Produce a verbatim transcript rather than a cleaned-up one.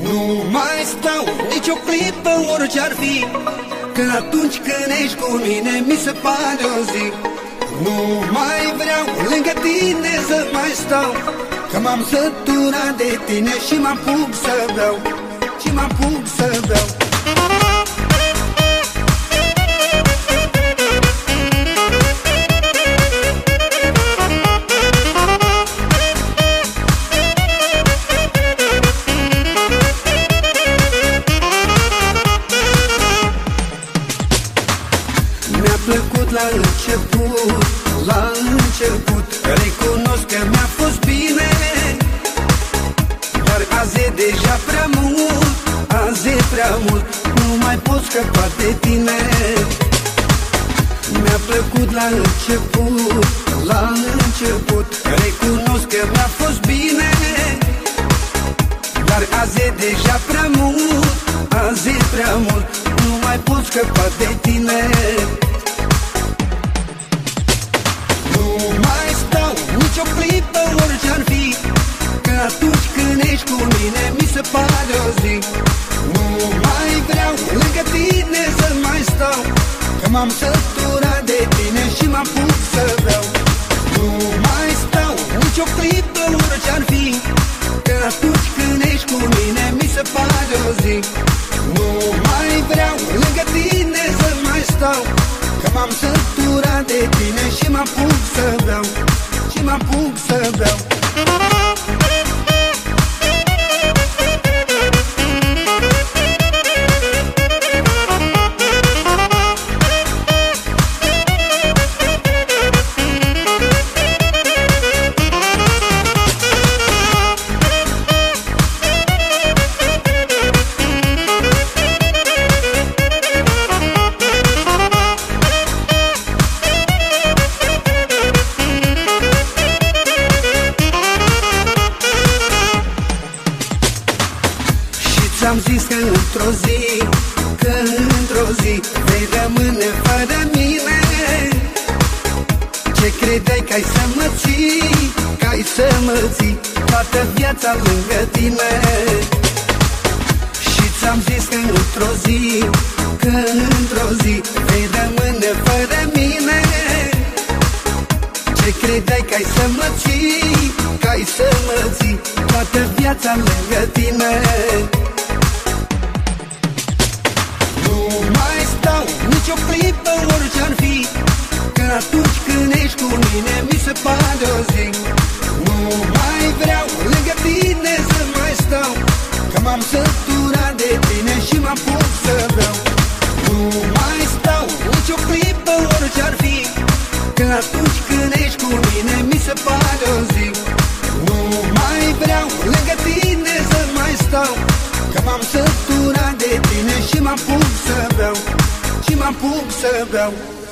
Nu mai stau nici o clipă orice-ar fi, că atunci când ești cu mine mi se pare o zi. Nu mai vreau lângă tine să mai stau, că m-am săturat de tine și mă apuc să beau, și mă apuc să beau. Mi-a plăcut la început, la început, recunosc că mi-a fost bine, dar azi e deja prea mult, azi e prea mult, nu mai pot scăpa de tine. Mi-a plăcut la început, la început, recunosc că mi-a fost bine, dar azi e deja prea mult, azi e prea mult, nu mai pot scăpa de tine. Nu mai stau nici o clipă orice-ar fi, că atunci când ești cu mine mi se pare o zi. Nu mai vreau lângă tine să mai stau, că m-am săturat de tine și mă apuc să beau. Nu mai stau nici o clipă orice-ar fi, că atunci când ești cu mine mi se pare o zi. Nu mai vreau lângă tine să mai stau, că m-am săturat de tine și mă apuc să beau, și mă apuc să beau. Ți-am zis că într-o zi, că într-o zi vei rămâne fără mine. Ce credeai că ai să mă ții, că ai să mă ții toată viața lângă tine. Și ți-am zis că într-o zi, că într-o zi vei rămâne fără mine. Ce credeai că ai să mă ții, că ai să mă ții toată viața lângă tine. Nu mai stau nici o clipă orice-ar fi, că atunci când ești cu mine mi se pare o zi. Nu mai vreau lângă tine să mai stau, că m-am săturat de tine și mă apuc să beau. Nu mai stau nici o clipă orice-ar fi, că atunci când ești cu mine mi se pare o zi. Nu mai vreau lângă tine să mai stau, că m-am săturat de tine și mă apuc să beau, și mă apuc să beau.